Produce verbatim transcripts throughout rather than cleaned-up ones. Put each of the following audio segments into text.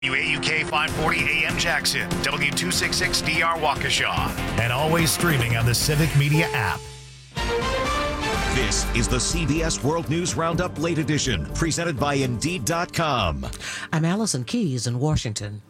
W A U K five forty A M Jackson, W two sixty-six D R Waukesha, and always streaming on the Civic Media app. This is the C B S World News Roundup Late Edition, presented by Indeed dot com. I'm Allison Keyes in Washington.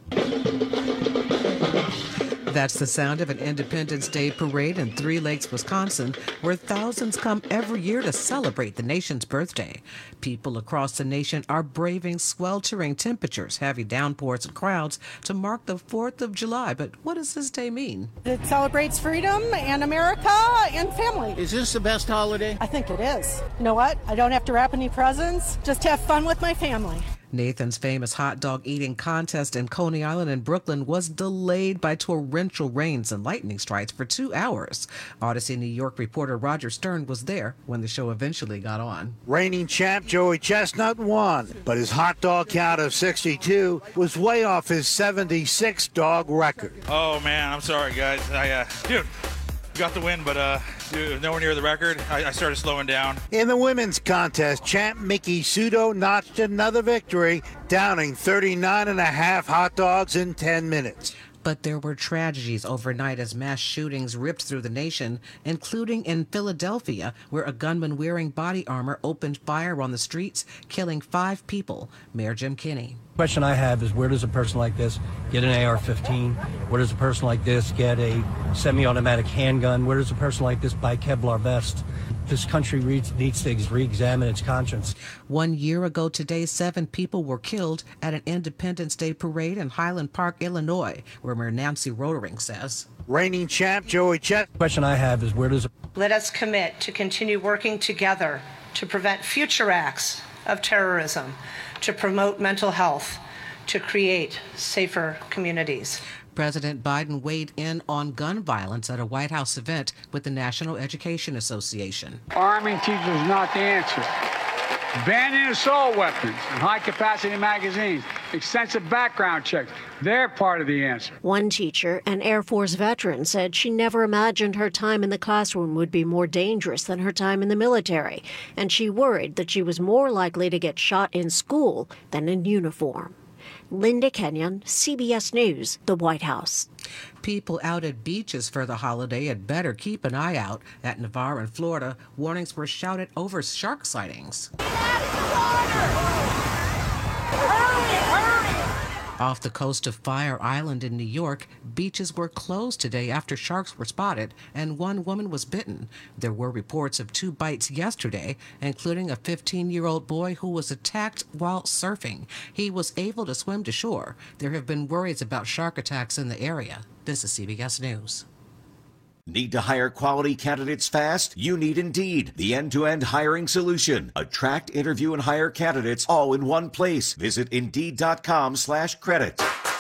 That's the sound of an Independence Day parade in Three Lakes, Wisconsin, where thousands come every year to celebrate the nation's birthday. People across the nation are braving sweltering temperatures, heavy downpours, and crowds to mark the fourth of July. But what does this day mean? It celebrates freedom and America and family. Is this the best holiday? I think it is. You know what? I don't have to wrap any presents. Just have fun with my family. Nathan's famous hot dog eating contest in Coney Island in Brooklyn was delayed by torrential rains and lightning strikes for two hours. Odyssey New York reporter Roger Stern was there when the show eventually got on. Reigning champ Joey Chestnut won, but his hot dog count of sixty-two was way off his seventy-six dog record. Oh man, I'm sorry guys. I uh, dude, got the win, but uh, dude, nowhere near the record. I, I started slowing down. In the women's contest, champ Miki Sudo notched another victory, downing thirty-nine and a half hot dogs in ten minutes. But there were tragedies overnight as mass shootings ripped through the nation, including in Philadelphia, where a gunman wearing body armor opened fire on the streets, killing five people. Mayor Jim Kenney. The question I have is, where does a person like this get an A R fifteen? Where does a person like this get a semi-automatic handgun? Where does a person like this buy Kevlar vest? This country needs to re-examine its conscience. One year ago today, seven people were killed at an Independence Day parade in Highland Park, Illinois, where Mayor Nancy Rotering says. Reigning champ Joey Chet. The question I have is, where does... Let us commit to continue working together to prevent future acts of terrorism, to promote mental health, to create safer communities. President Biden weighed in on gun violence at a White House event with the National Education Association. Arming teachers is not the answer. Banning assault weapons and high-capacity magazines, extensive background checks, they're part of the answer. One teacher, an Air Force veteran, said she never imagined her time in the classroom would be more dangerous than her time in the military, and she worried that she was more likely to get shot in school than in uniform. Linda Kenyon, C B S News, the White House. People out at beaches for the holiday had better keep an eye out. At Navarre in Florida, warnings were shouted over shark sightings. Off the coast of Fire Island in New York, beaches were closed today after sharks were spotted and one woman was bitten. There were reports of two bites yesterday, including a fifteen-year-old boy who was attacked while surfing. He was able to swim to shore. There have been worries about shark attacks in the area. This is C B S News. Need to hire quality candidates fast? You need Indeed, the end-to-end hiring solution. Attract, interview, and hire candidates all in one place. Visit Indeed.com slash credit.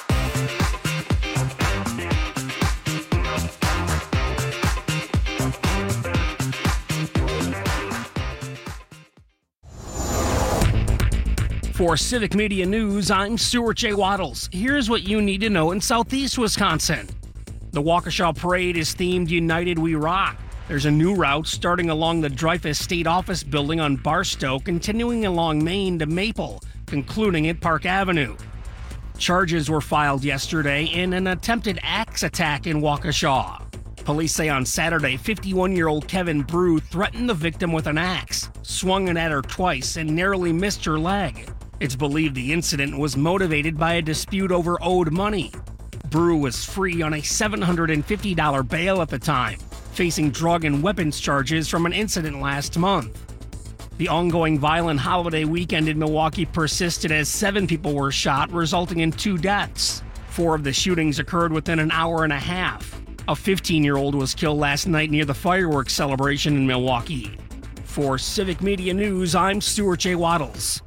For Civic Media News, I'm Stuart J. Waddles. Here's what you need to know in Southeast Wisconsin. The Waukesha Parade is themed United We Rock. There's a new route starting along the Dreyfus State Office building on Barstow, continuing along Main to Maple, concluding at Park Avenue. Charges were filed yesterday in an attempted axe attack in Waukesha. Police say on Saturday, fifty-one-year-old Kevin Brew threatened the victim with an axe, swung it at her twice, and narrowly missed her leg. It's believed the incident was motivated by a dispute over owed money. Brew was free on a seven hundred fifty dollars bail at the time, facing drug and weapons charges from an incident last month. The ongoing violent holiday weekend in Milwaukee persisted as seven people were shot, resulting in two deaths. Four of the shootings occurred within an hour and a half. A fifteen-year-old was killed last night near the fireworks celebration in Milwaukee. For Civic Media News, I'm Stuart J. Waddles.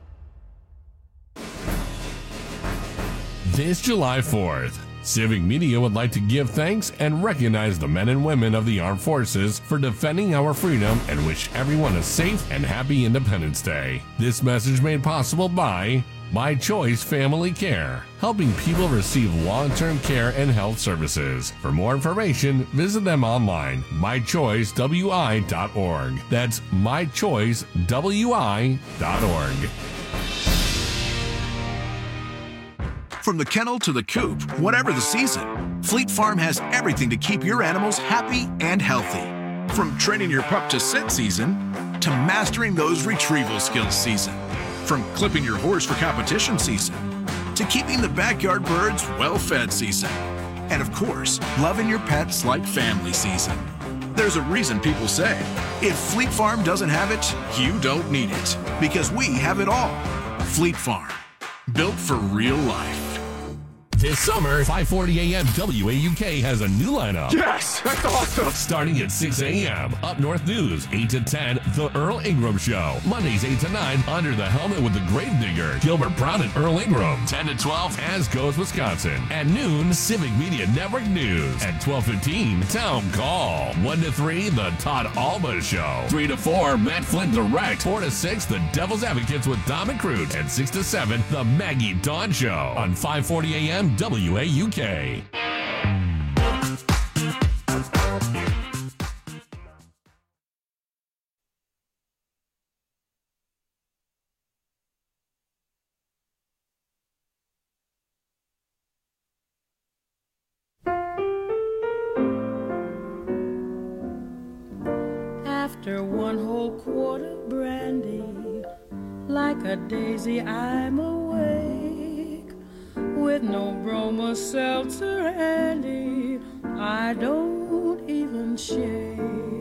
This July fourth, Civic Media would like to give thanks and recognize the men and women of the armed forces for defending our freedom and wish everyone a safe and happy Independence Day. This message made possible by My Choice Family Care, helping people receive long-term care and health services. For more information, visit them online, my choice w i dot org. That's my choice w i dot org. From the kennel to the coop, whatever the season, Fleet Farm has everything to keep your animals happy and healthy. From training your pup to sit season, to mastering those retrieval skills season. From clipping your horse for competition season, to keeping the backyard birds well-fed season. And of course, loving your pets like family season. There's a reason people say, if Fleet Farm doesn't have it, you don't need it. Because we have it all. Fleet Farm. Built for real life. This summer, five forty a.m. W A U K has a new lineup. Yes, that's awesome. Starting at six a.m. Up North News, eight to ten, The Earl Ingram Show. Mondays, eight to nine, Under the Helmet with the Gravedigger, Gilbert Brown and Earl Ingram. ten to twelve, As Goes Wisconsin. At noon, Civic Media Network News. At twelve fifteen, Town Call. one to three, The Todd Alba Show. three to four, Matt Flynn Direct. four to six, The Devil's Advocates with Dom and Crute. And six to seven, The Maggie Dawn Show. On five forty a.m. W A U K. After one whole quart of brandy, like a daisy I'm awake, with no Broma seltzer handy, I don't even shake.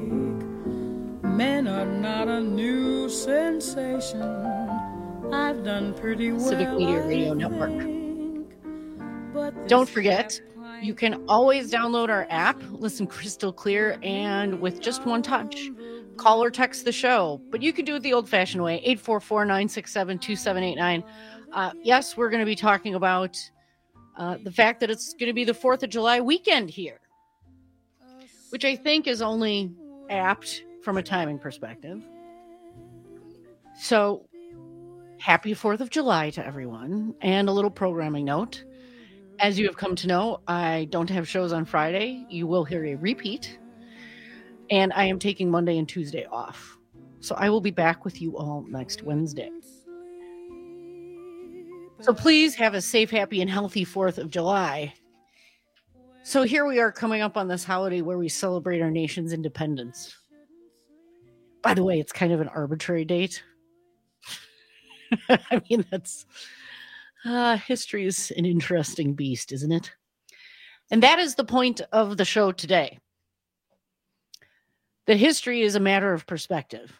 Men are not a new sensation. I've done pretty well. Civic Media Radio Network. Don't forget, you can always download our app, listen crystal clear, and with just one touch, call or text the show. But you can do it the old-fashioned way, eight four four, nine six seven, two seven eight nine. Uh, yes, we're going to be talking about uh, the fact that it's going to be the fourth of July weekend here, which I think is only apt from a timing perspective. So, happy fourth of July to everyone, and a little programming note. As you have come to know, I don't have shows on Friday. You will hear a repeat, and I am taking Monday and Tuesday off. So I will be back with you all next Wednesday. So please have a safe, happy, and healthy fourth of July. So here we are coming up on this holiday where we celebrate our nation's independence. By the way, it's kind of an arbitrary date. I mean, that's uh, history is an interesting beast, isn't it? And that is the point of the show today. That history is a matter of perspective.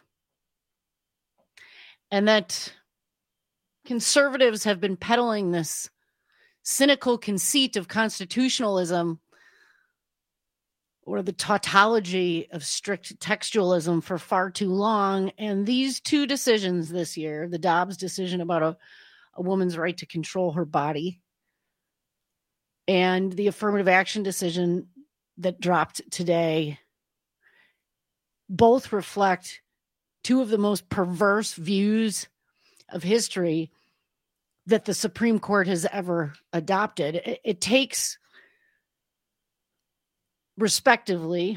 And that conservatives have been peddling this cynical conceit of constitutionalism or the tautology of strict textualism for far too long. And these two decisions this year, the Dobbs decision about a, a woman's right to control her body and the affirmative action decision that dropped today, both reflect two of the most perverse views of history that the Supreme Court has ever adopted. It, it takes, respectively,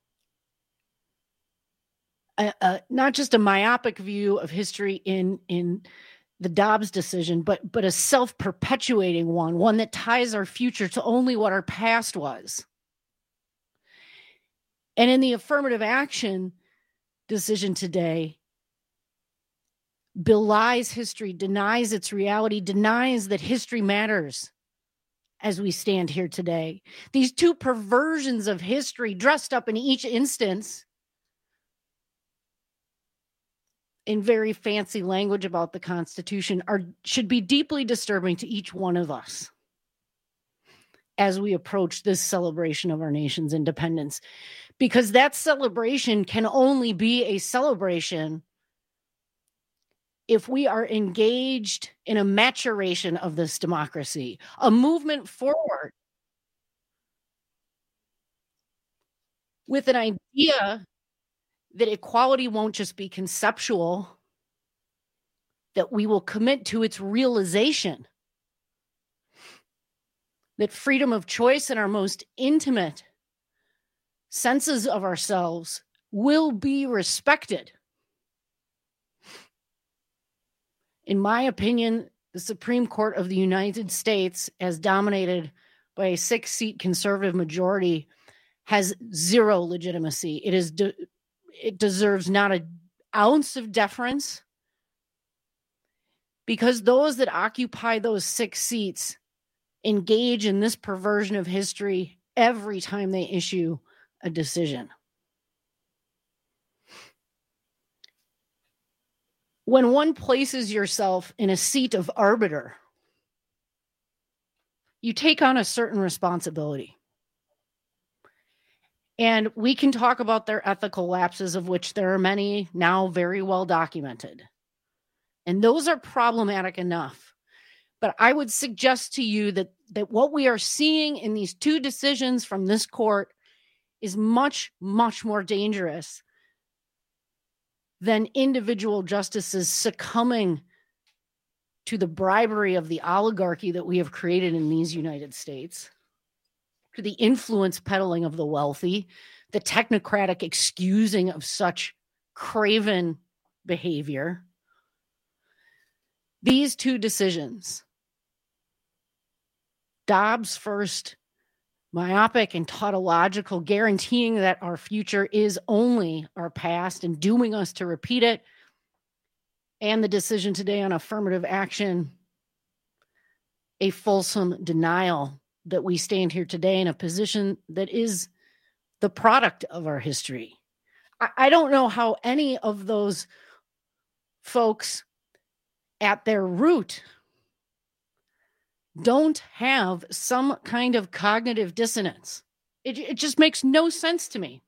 a, a, not just a myopic view of history in, in the Dobbs decision, but, but a self-perpetuating one, one that ties our future to only what our past was. And in the affirmative action decision today, belies history, denies its reality, denies that history matters as we stand here today. These two perversions of history, dressed up in each instance in very fancy language about the Constitution, are should be deeply disturbing to each one of us as we approach this celebration of our nation's independence. Because that celebration can only be a celebration if we are engaged in a maturation of this democracy, a movement forward with an idea that equality won't just be conceptual, that we will commit to its realization, that freedom of choice in our most intimate senses of ourselves will be respected. In my opinion, the Supreme Court of the United States, as dominated by a six-seat conservative majority, has zero legitimacy. It is de- it deserves not an ounce of deference, because those that occupy those six seats engage in this perversion of history every time they issue a decision. When one places yourself in a seat of arbiter, you take on a certain responsibility. And we can talk about their ethical lapses, of which there are many now very well documented. And those are problematic enough. But I would suggest to you that, that what we are seeing in these two decisions from this court is much, much more dangerous than individual justices succumbing to the bribery of the oligarchy that we have created in these United States, to the influence peddling of the wealthy, the technocratic excusing of such craven behavior. These two decisions, Dobbs first, myopic and tautological, guaranteeing that our future is only our past and dooming us to repeat it, and the decision today on affirmative action, a fulsome denial that we stand here today in a position that is the product of our history. I, I don't know how any of those folks at their root don't have some kind of cognitive dissonance. It, it just makes no sense to me.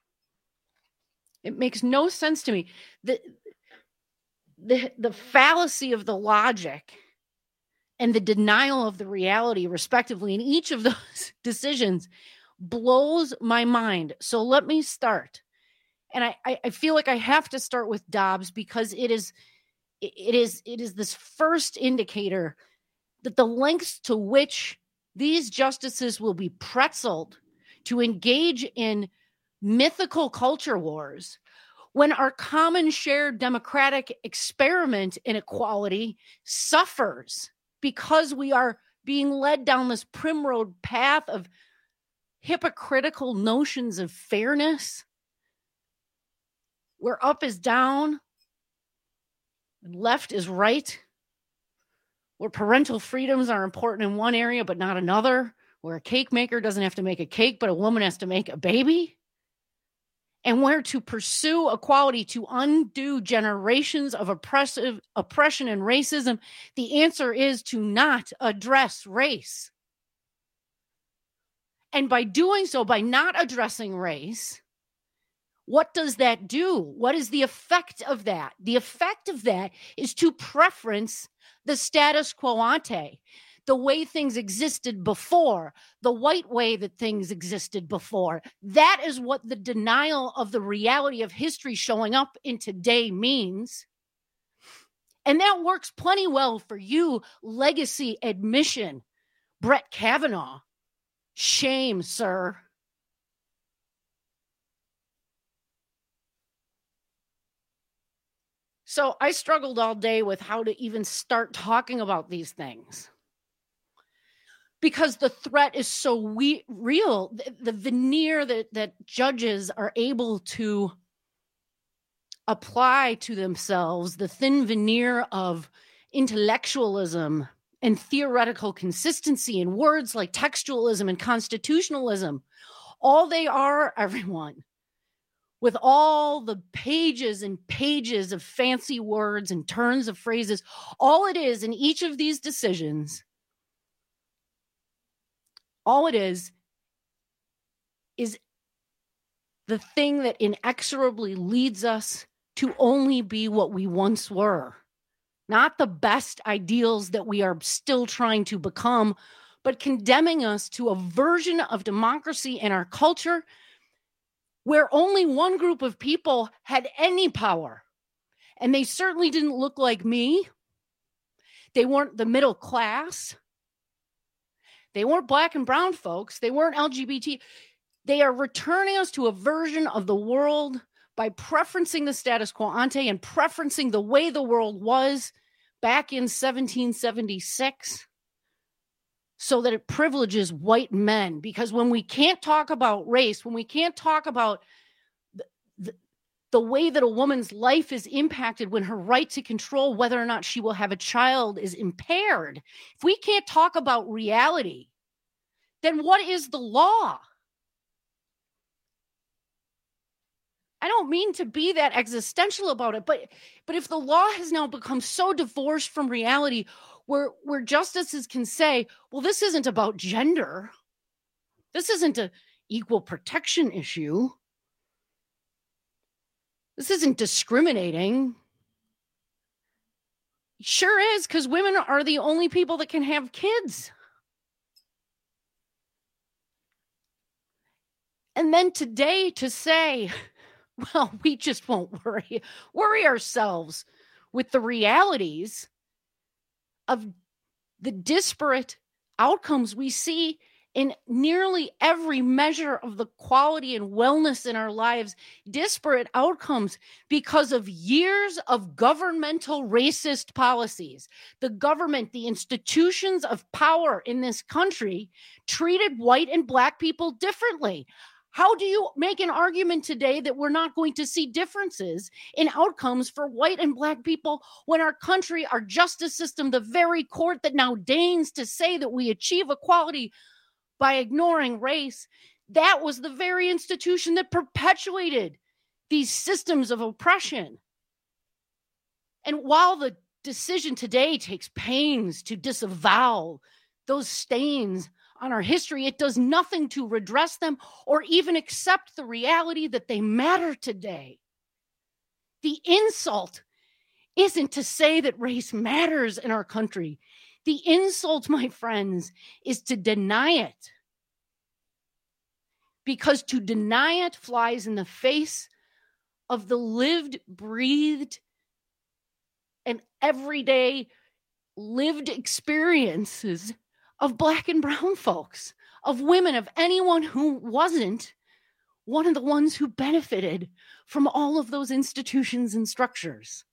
It makes no sense to me. The, the, the fallacy of the logic and the denial of the reality, respectively, in each of those decisions blows my mind. So let me start. And I, I feel like I have to start with Dobbs because it is, it is, it is this first indicator that the lengths to which these justices will be pretzeled to engage in mythical culture wars when our common shared democratic experiment in equality suffers because we are being led down this primrose path of hypocritical notions of fairness, where up is down and left is right, where parental freedoms are important in one area but not another, where a cake maker doesn't have to make a cake but a woman has to make a baby, and where to pursue equality to undo generations of oppressive oppression and racism, the answer is to not address race. And by doing so, by not addressing race, what does that do? What is the effect of that? The effect of that is to preference the status quo ante, the way things existed before, the white way that things existed before. That is what the denial of the reality of history showing up in today means. And that works plenty well for you, legacy admission, Brett Kavanaugh. Shame, sir. So I struggled all day with how to even start talking about these things because the threat is so we- real. The, the veneer that, that judges are able to apply to themselves, the thin veneer of intellectualism and theoretical consistency in words like textualism and constitutionalism, all they are, everyone, with all the pages and pages of fancy words and turns of phrases, all it is in each of these decisions, all it is, is the thing that inexorably leads us to only be what we once were. Not the best ideals that we are still trying to become, but condemning us to a version of democracy in our culture where only one group of people had any power. And they certainly didn't look like me. They weren't the middle class. They weren't black and brown folks. They weren't L G B T. They are returning us to a version of the world by preferencing the status quo ante and preferencing the way the world was back in seventeen seventy-six so that it privileges white men. Because when we can't talk about race, when we can't talk about the, the, the way that a woman's life is impacted, when her right to control whether or not she will have a child is impaired, if we can't talk about reality, then what is the law? I don't mean to be that existential about it, but but if the law has now become so divorced from reality where, where justices can say, well, this isn't about gender. This isn't an equal protection issue. This isn't discriminating. Sure is, because women are the only people that can have kids. And then today to say, well, we just won't worry, worry ourselves with the realities of the disparate outcomes we see in nearly every measure of the quality and wellness in our lives, disparate outcomes because of years of governmental racist policies. The government, the institutions of power in this country treated white and black people differently. How do you make an argument today that we're not going to see differences in outcomes for white and black people when our country, our justice system, the very court that now deigns to say that we achieve equality by ignoring race, that was the very institution that perpetuated these systems of oppression? And while the decision today takes pains to disavow those stains on our history, it does nothing to redress them or even accept the reality that they matter today. The insult isn't to say that race matters in our country. The insult, my friends, is to deny it. Because to deny it flies in the face of the lived, breathed, and everyday lived experiences of black and brown folks, of women, of anyone who wasn't one of the ones who benefited from all of those institutions and structures.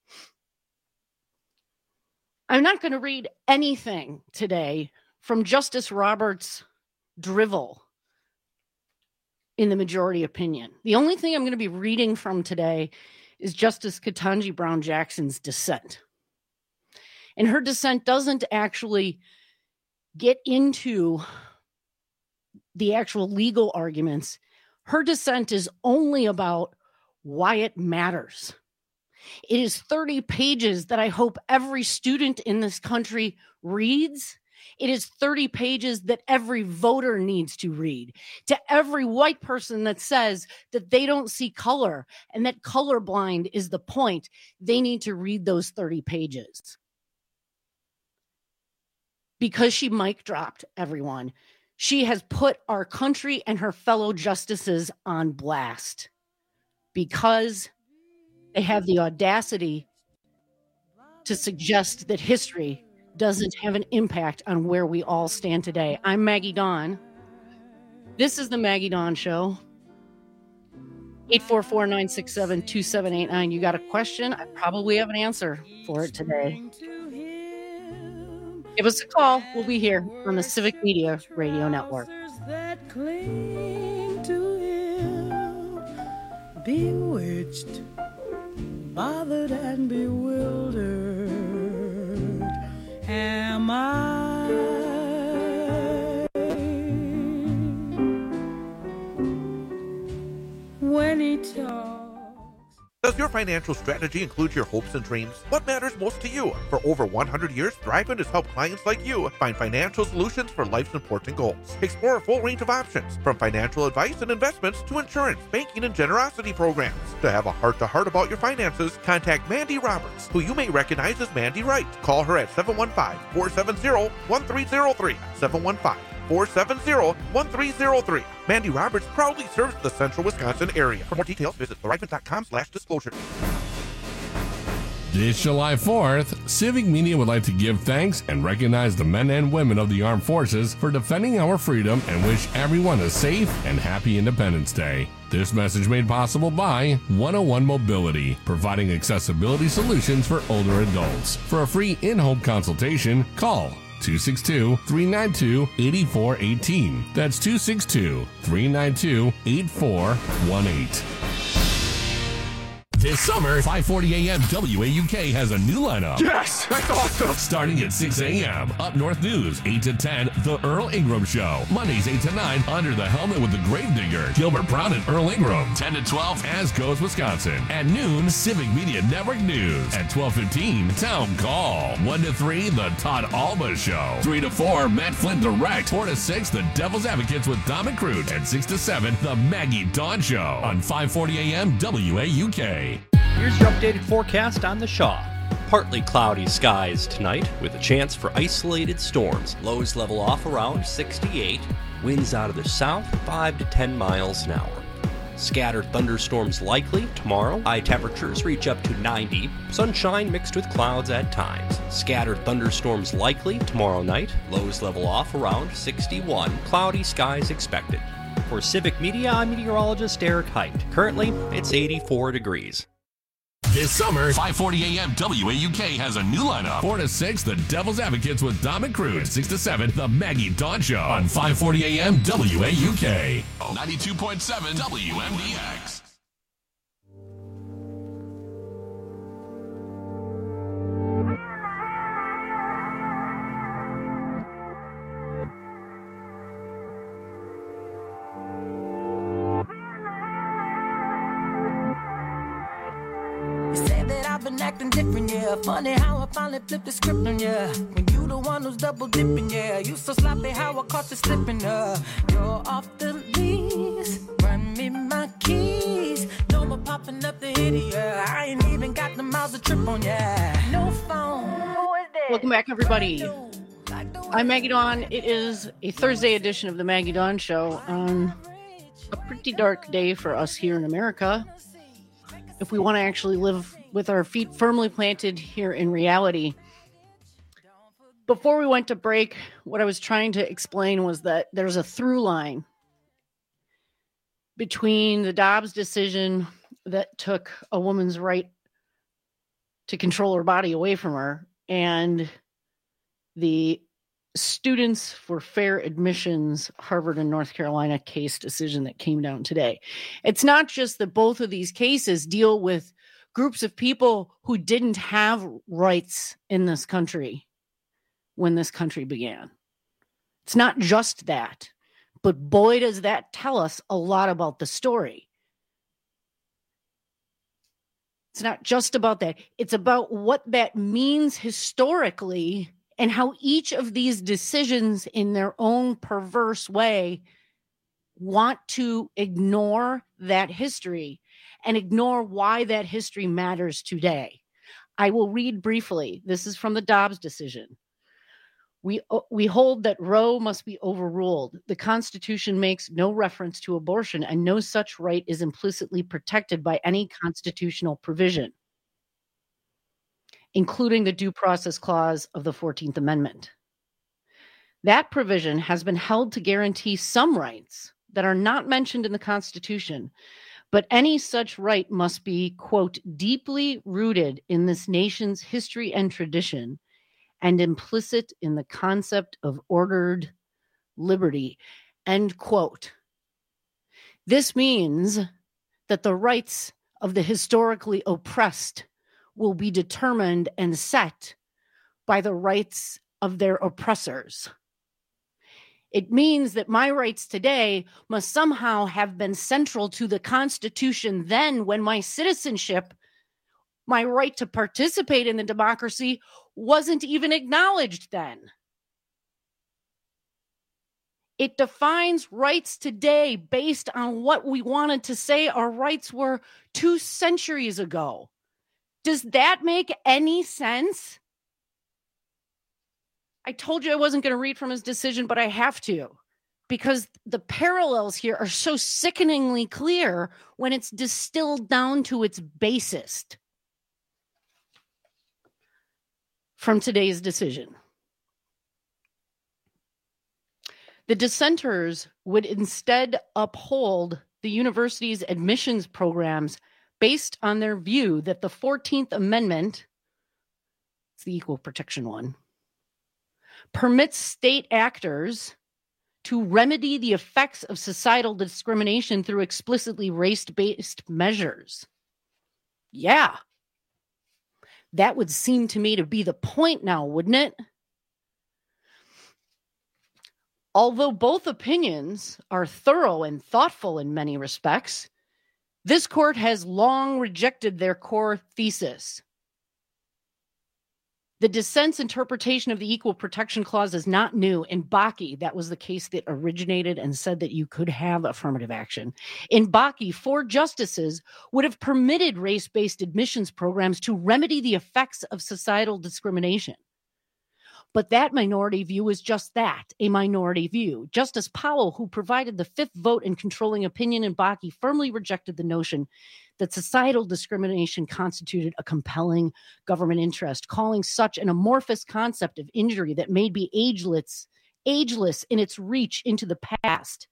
I'm not going to read anything today from Justice Roberts' drivel in the majority opinion. The only thing I'm going to be reading from today is Justice Ketanji Brown Jackson's dissent. And her dissent doesn't actually get into the actual legal arguments. Her dissent is only about why it matters. It is thirty pages that I hope every student in this country reads. It is thirty pages that every voter needs to read. To every white person that says that they don't see color and that colorblind is the point, they need to read those thirty pages. Because she mic dropped everyone, she has put our country and her fellow justices on blast because they have the audacity to suggest that history doesn't have an impact on where we all stand today. I'm Maggie Dawn. This is the Maggie Dawn Show. eight four four, nine six seven, two seven eight nine. You got a question? I probably have an answer for it today. Give us a call. We'll be here on the Civic Media Radio Network. That cling to him, bewitched, bothered and bewildered, am I? When he talks. Does your financial strategy include your hopes and dreams? What matters most to you? For over one hundred years, Thrivent has helped clients like you find financial solutions for life's important goals. Explore a full range of options, from financial advice and investments to insurance, banking, and generosity programs. To have a heart-to-heart about your finances, contact Mandy Roberts, who you may recognize as Mandy Wright. Call her at seven one five, four seven zero, one three zero three, seven one five, four seven zero, one three zero three. Mandy Roberts proudly serves the central Wisconsin area. For more details, visit thrivent dot com slash disclosure. This July fourth, Civic Media would like to give thanks and recognize the men and women of the armed forces for defending our freedom and wish everyone a safe and happy Independence Day. This message made possible by one oh one Mobility, providing accessibility solutions for older adults. For a free in-home consultation, call two six two, three nine two, eight four one eight. That's two six two, three nine two, eight four one eight. This summer, five forty a.m. W A U K has a new lineup. Yes, that's awesome. Starting at six a.m. Up North News, eight to ten, The Earl Ingram Show. Mondays, eight to nine, Under the Helmet with the Gravedigger. Gilbert Brown and Earl Ingram. ten to twelve, As Goes Wisconsin. At noon, Civic Media Network News. At twelve fifteen, Town Call. one to three, The Todd Alba Show. three to four, Matt Flynn Direct. four to six, The Devil's Advocates with Dom and Crute. And six to seven, The Maggie Dawn Show. On five forty a.m. W A U K. Here's your updated forecast on the Shaw. Partly cloudy skies tonight with a chance for isolated storms. Lows level off around sixty-eight. Winds out of the south five to ten miles an hour. Scattered thunderstorms likely tomorrow. High temperatures reach up to ninety. Sunshine mixed with clouds at times. Scattered thunderstorms likely tomorrow night. Lows level off around sixty-one. Cloudy skies expected. For Civic Media, I'm meteorologist Eric Height. Currently, it's eighty-four degrees. This summer, five forty a.m. W A U K has a new lineup. four to six, The Devil's Advocates with Dom and Crute. six to seven, The Maggie Dawn Show. On five forty a.m. W A U K. ninety-two point seven W M D X. Acting different, yeah. Funny how I finally flipped the script on ya. When you the one who's double dipping, yeah. You so sloppy how I caught you slipping, uh. You're off the lease, run me my keys. No more popping up the hitty, yeah. I ain't even got the miles to trip on, yeah. No phone. Who is this? Welcome back, everybody. I'm Maggie Dawn. It is a Thursday edition of the Maggie Dawn Show on a pretty dark day for us here in America. If we want to actually live with our feet firmly planted here in reality. Before we went to break, what I was trying to explain was that there's a through line between the Dobbs decision that took a woman's right to control her body away from her and the Students for Fair Admissions, Harvard and North Carolina case decision that came down today. It's not just that both of these cases deal with groups of people who didn't have rights in this country when this country began. It's not just that, but boy, does that tell us a lot about the story. It's not just about that. It's about what that means historically and how each of these decisions in their own perverse way want to ignore that history and ignore why that history matters today. I will read briefly. This is from the Dobbs decision. We, we hold that Roe must be overruled. The Constitution makes no reference to abortion, and no such right is implicitly protected by any constitutional provision, including the Due Process Clause of the fourteenth Amendment. That provision has been held to guarantee some rights that are not mentioned in the Constitution, but any such right must be, quote, deeply rooted in this nation's history and tradition and implicit in the concept of ordered liberty, end quote. This means that the rights of the historically oppressed will be determined and set by the rights of their oppressors. It means that my rights today must somehow have been central to the Constitution then, when my citizenship, my right to participate in the democracy, wasn't even acknowledged then. It defines rights today based on what we wanted to say our rights were two centuries ago. Does that make any sense? I told you I wasn't going to read from his decision, but I have to, because the parallels here are so sickeningly clear when it's distilled down to its basest. from today's decision. The dissenters would instead uphold the university's admissions programs based on their view that the fourteenth Amendment, it's the equal protection one, permits state actors to remedy the effects of societal discrimination through explicitly race-based measures. Yeah. That would seem to me to be the point now, wouldn't it? Although both opinions are thorough and thoughtful in many respects, this court has long rejected their core thesis. The dissent's interpretation of the Equal Protection Clause is not new. In Bakke, that was the case that originated and said that you could have affirmative action. In Bakke, four justices would have permitted race-based admissions programs to remedy the effects of societal discrimination. But that minority view is just that, a minority view. Justice Powell, who provided the fifth vote in controlling opinion in Bakke, firmly rejected the notion that societal discrimination constituted a compelling government interest, calling such an amorphous concept of injury that may be ageless, ageless in its reach into the past,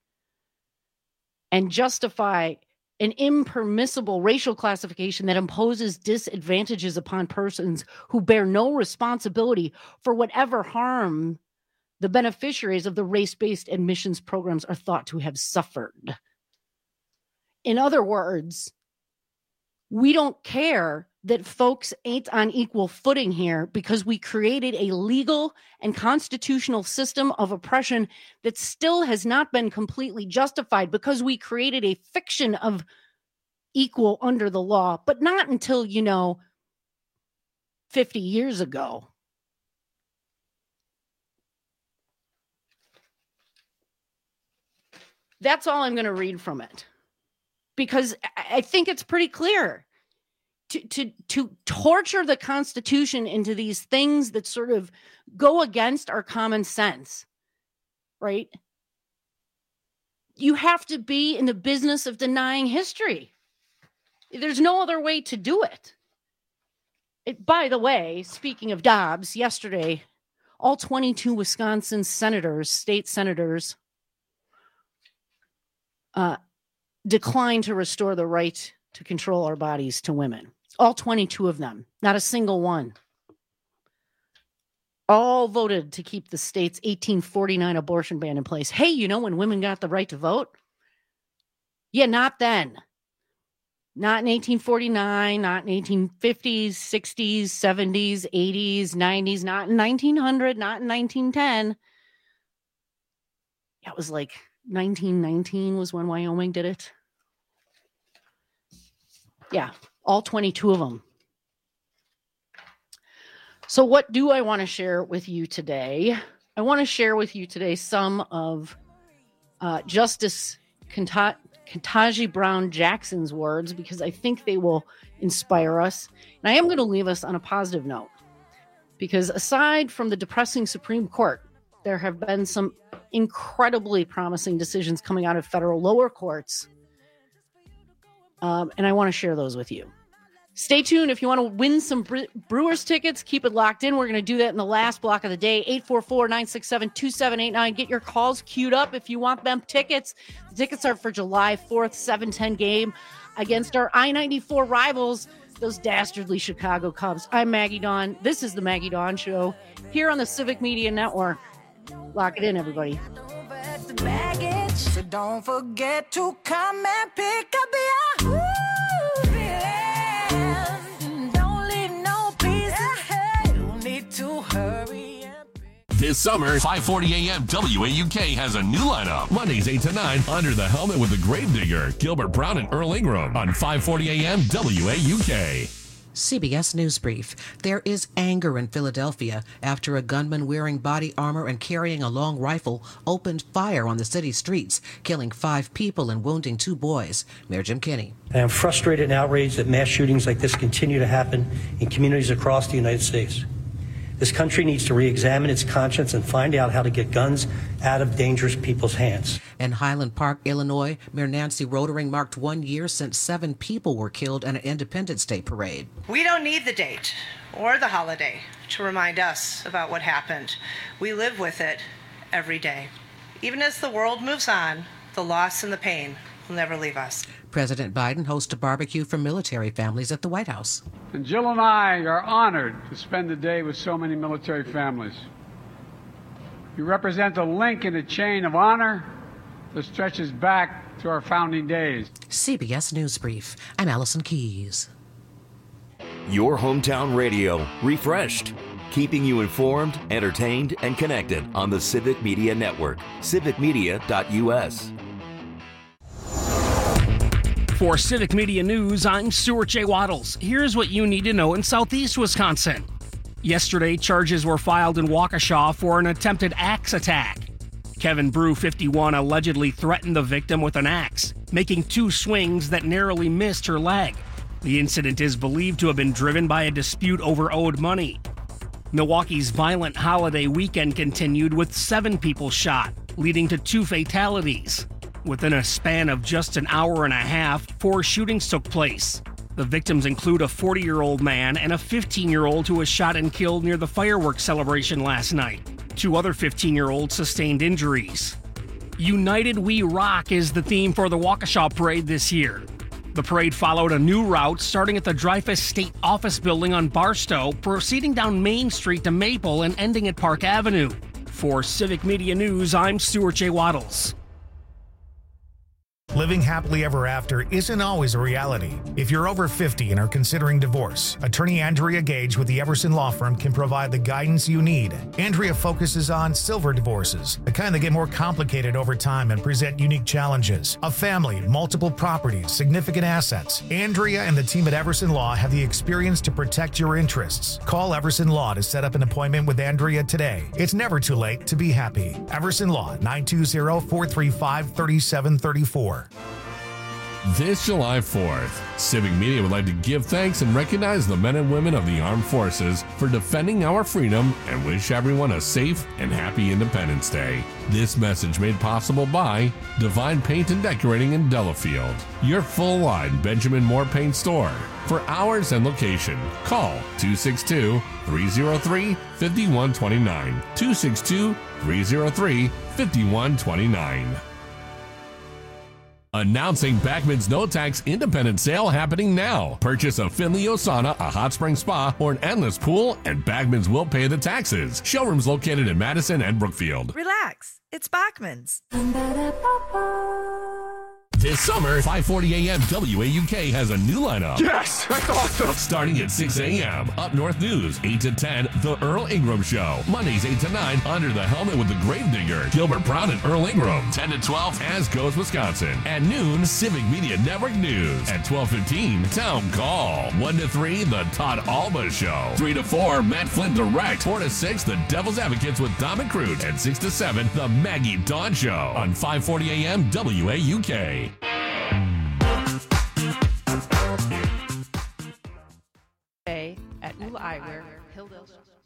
and justify an impermissible racial classification that imposes disadvantages upon persons who bear no responsibility for whatever harm the beneficiaries of the race-based admissions programs are thought to have suffered. In other words, we don't care that folks ain't on equal footing here because we created a legal and constitutional system of oppression that still has not been completely justified, because we created a fiction of equal under the law, but not until, you know, fifty years ago. That's all I'm going to read from it, because I think it's pretty clear. To, to, to torture the Constitution into these things that sort of go against our common sense, right? You have to be in the business of denying history. There's no other way to do it. It, by the way, speaking of Dobbs, yesterday, all twenty-two Wisconsin senators, state senators, uh, declined to restore the right to control our bodies to women. All twenty-two of them, not a single one. All voted to keep the state's eighteen forty-nine abortion ban in place. Hey, you know when women got the right to vote? Yeah, not then. Not in eighteen forty-nine, not in eighteen fifties, sixties, seventies, eighties, nineties, not in nineteen hundred, not in nineteen ten. It was like nineteen nineteen was when Wyoming did it. Yeah, all twenty-two of them. So what do I want to share with you today? I want to share with you today some of uh, Justice Kenta- Ketanji Brown Jackson's words, because I think they will inspire us. And I am going to leave us on a positive note, because aside from the depressing Supreme Court, there have been some incredibly promising decisions coming out of federal lower courts. Um, and I want to share those with you. Stay tuned. If you want to win some Bre- Brewers tickets, keep it locked in. We're going to do that in the last block of the day. eight four four, nine six seven, two seven eight nine. Get your calls queued up if you want them tickets. The tickets are for July fourth, seven ten game against our I ninety-four rivals, those dastardly Chicago Cubs. I'm Maggie Dawn. This is the Maggie Dawn Show here on the Civic Media Network. Lock it in, everybody. So don't forget to come and pick up your feeling. Don't leave no pieces. You need to hurry. This summer, five forty a.m. W A U K has a new lineup. Mondays eight to nine, Under the Helmet with the Gravedigger, Gilbert Brown and Earl Ingram on five forty a.m. W A U K. C B S News Brief. There is anger in Philadelphia after a gunman wearing body armor and carrying a long rifle opened fire on the city streets, killing five people and wounding two boys. Mayor Jim Kenney. I am frustrated and outraged that mass shootings like this continue to happen in communities across the United States. This country needs to re-examine its conscience and find out how to get guns out of dangerous people's hands. In Highland Park, Illinois, Mayor Nancy Rotering marked one year since seven people were killed in an Independence Day parade. We don't need the date or the holiday to remind us about what happened. We live with it every day. Even as the world moves on, the loss and the pain will never leave us. President Biden hosts a barbecue for military families at the White House. And Jill and I are honored to spend the day with so many military families. You represent a link in a chain of honor that stretches back to our founding days. C B S News Brief. I'm Allison Keyes. Your hometown radio, refreshed, keeping you informed, entertained, and connected on the Civic Media Network, civic media dot u s. For Civic Media News, I'm Stuart J. Waddles. Here's what you need to know in southeast Wisconsin. Yesterday, charges were filed in Waukesha for an attempted axe attack. Kevin Brew, fifty-one, allegedly threatened the victim with an axe, making two swings that narrowly missed her leg. The incident is believed to have been driven by a dispute over owed money. Milwaukee's violent holiday weekend continued with seven people shot, leading to two fatalities. Within a span of just an hour and a half, four shootings took place. The victims include a forty-year-old man and a fifteen-year-old who was shot and killed near the fireworks celebration last night. Two other fifteen-year-olds sustained injuries. United We Rock is the theme for the Waukesha Parade this year. The parade followed a new route starting at the Dreyfus State Office Building on Barstow, proceeding down Main Street to Maple and ending at Park Avenue. For Civic Media News, I'm Stuart J. Waddles. Living happily ever after isn't always a reality. If you're over fifty and are considering divorce, attorney Andrea Gage with the Everson Law Firm can provide the guidance you need. Andrea focuses on silver divorces, the kind that get more complicated over time and present unique challenges. A family, multiple properties, significant assets. Andrea and the team at Everson Law have the experience to protect your interests. Call Everson Law to set up an appointment with Andrea today. It's never too late to be happy. Everson Law, nine two zero, four three five, three seven three four. This July fourth, Civic Media would like to give thanks and recognize the men and women of the armed forces for defending our freedom and wish everyone a safe and happy Independence Day. This message made possible by Divine Paint and Decorating in Delafield, your full-line Benjamin Moore Paint store. For hours and location, call two six two, three zero three, five one two nine, two six two, three zero three, five one two nine. Announcing Backman's No Tax Independent Sale happening now. Purchase a Finley Osana, a hot spring spa, or an endless pool, and Backman's will pay the taxes. Showrooms located in Madison and Brookfield. Relax, it's Backman's. This summer, five forty a.m. W A U K has a new lineup. Yes, that's awesome. Starting at six a.m. Up North News, eight to ten, The Earl Ingram Show. Mondays, eight to nine, Under the Helmet with the Gravedigger, Gilbert Brown and Earl Ingram. ten to twelve, As Goes Wisconsin. At noon, Civic Media Network News. At twelve fifteen, Town Call. one to three, The Todd Alba Show. three to four, Matt Flynn Direct. four to six, The Devil's Advocates with Dom and Crude. And six to seven, The Maggie Dawn Show. On five forty a.m. W A U K. At Ula Eyewear, Hilldale.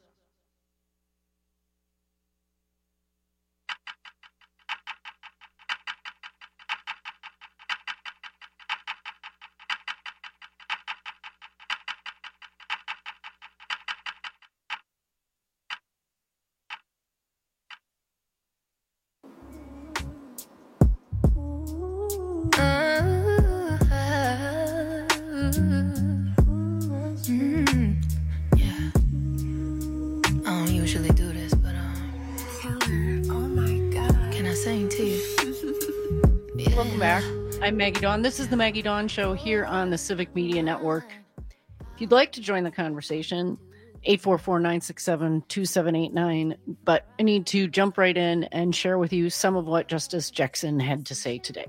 Welcome back. I'm Maggie Dawn. This is the Maggie Dawn Show here on the Civic Media Network. If you'd like to join the conversation, eight four four, nine six seven, two seven eight nine. But I need to jump right in and share with you some of what Justice Jackson had to say today.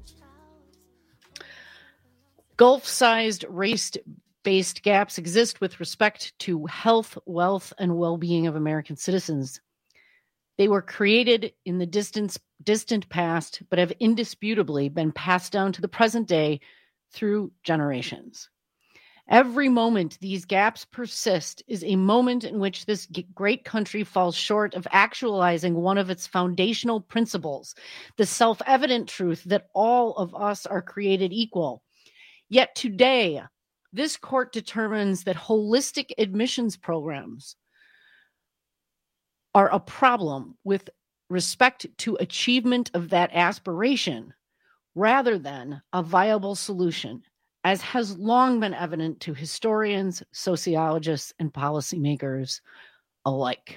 Gulf-sized race-based gaps exist with respect to health, wealth, and well-being of American citizens. They were created in the distance, distant past, but have indisputably been passed down to the present day through generations. Every moment these gaps persist is a moment in which this great country falls short of actualizing one of its foundational principles, the self-evident truth that all of us are created equal. Yet today, this court determines that holistic admissions programs are a problem with respect to achievement of that aspiration rather than a viable solution, as has long been evident to historians, sociologists, and policymakers alike.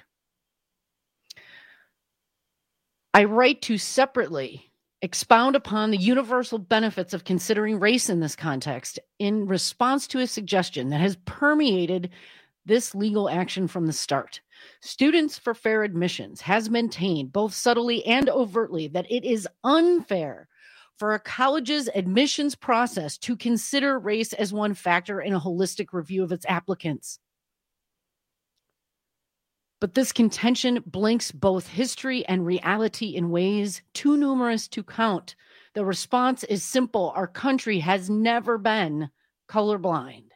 I write to separately expound upon the universal benefits of considering race in this context in response to a suggestion that has permeated this legal action from the start. Students for Fair Admissions has maintained both subtly and overtly that it is unfair for a college's admissions process to consider race as one factor in a holistic review of its applicants. But this contention blinks both history and reality in ways too numerous to count. The response is simple. Our country has never been colorblind.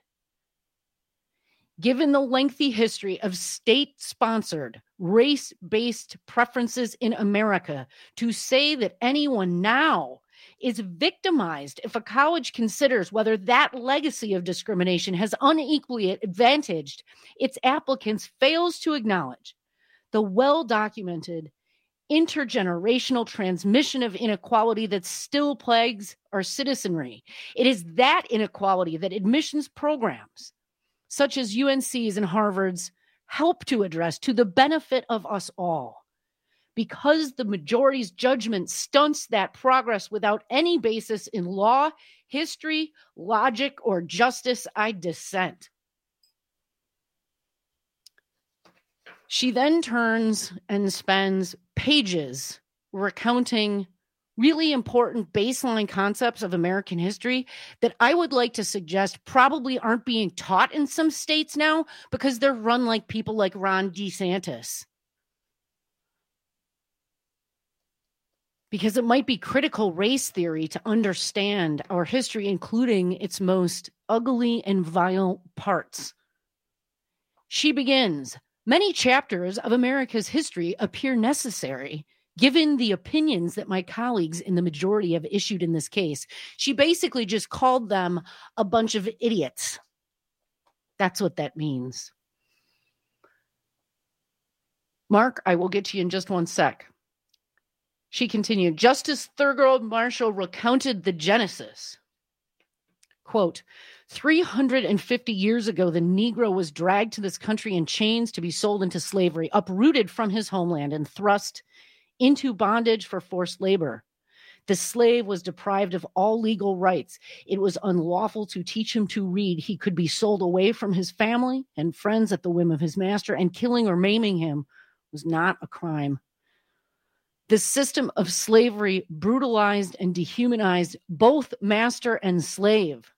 Given the lengthy history of state-sponsored, race-based preferences in America, to say that anyone now is victimized if a college considers whether that legacy of discrimination has unequally advantaged its applicants fails to acknowledge the well-documented intergenerational transmission of inequality that still plagues our citizenry. It is that inequality that admissions programs, such as U N C's and Harvard's, help to address to the benefit of us all. Because the majority's judgment stunts that progress without any basis in law, history, logic, or justice, I dissent. She then turns and spends pages recounting really important baseline concepts of American history that I would like to suggest probably aren't being taught in some states now because they're run like people like Ron DeSantis. Because it might be critical race theory to understand our history, including its most ugly and vile parts. She begins, many chapters of America's history appear necessary given the opinions that my colleagues in the majority have issued in this case. She basically just called them a bunch of idiots. That's what that means. Mark, I will get to you in just one sec. She continued, Justice Thurgood Marshall recounted the genesis. Quote, three hundred fifty years ago, the Negro was dragged to this country in chains to be sold into slavery, uprooted from his homeland and thrust into bondage for forced labor. The slave was deprived of all legal rights. It was unlawful to teach him to read. He could be sold away from his family and friends at the whim of his master, and killing or maiming him was not a crime. The system of slavery brutalized and dehumanized both master and slave.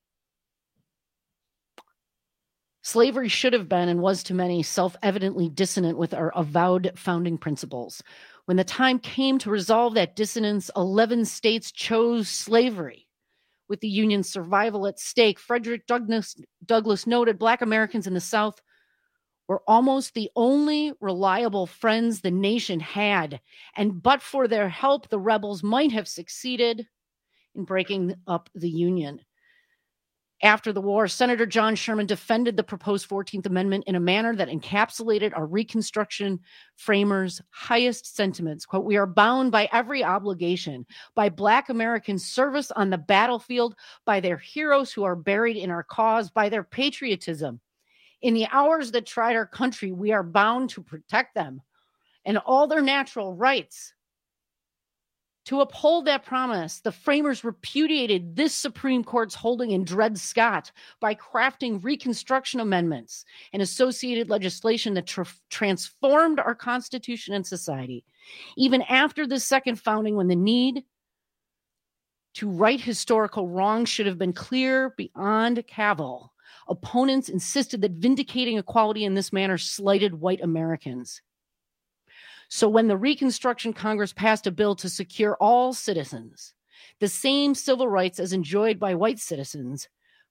Slavery should have been and was to many self-evidently dissonant with our avowed founding principles. When the time came to resolve that dissonance, eleven states chose slavery. With the Union's survival at stake, Frederick Douglass, Douglass noted Black Americans in the South were almost the only reliable friends the nation had, and but for their help, the rebels might have succeeded in breaking up the Union. After the war, Senator John Sherman defended the proposed fourteenth Amendment in a manner that encapsulated our Reconstruction framers' highest sentiments. Quote, we are bound by every obligation, by Black American service on the battlefield, by their heroes who are buried in our cause, by their patriotism. In the hours that tried our country, we are bound to protect them and all their natural rights. To uphold that promise, the framers repudiated this Supreme Court's holding in Dred Scott by crafting Reconstruction amendments and associated legislation that tra- transformed our Constitution and society. Even after the second founding, when the need to right historical wrongs should have been clear beyond cavil, opponents insisted that vindicating equality in this manner slighted white Americans. So when the Reconstruction Congress passed a bill to secure all citizens the same civil rights as enjoyed by white citizens,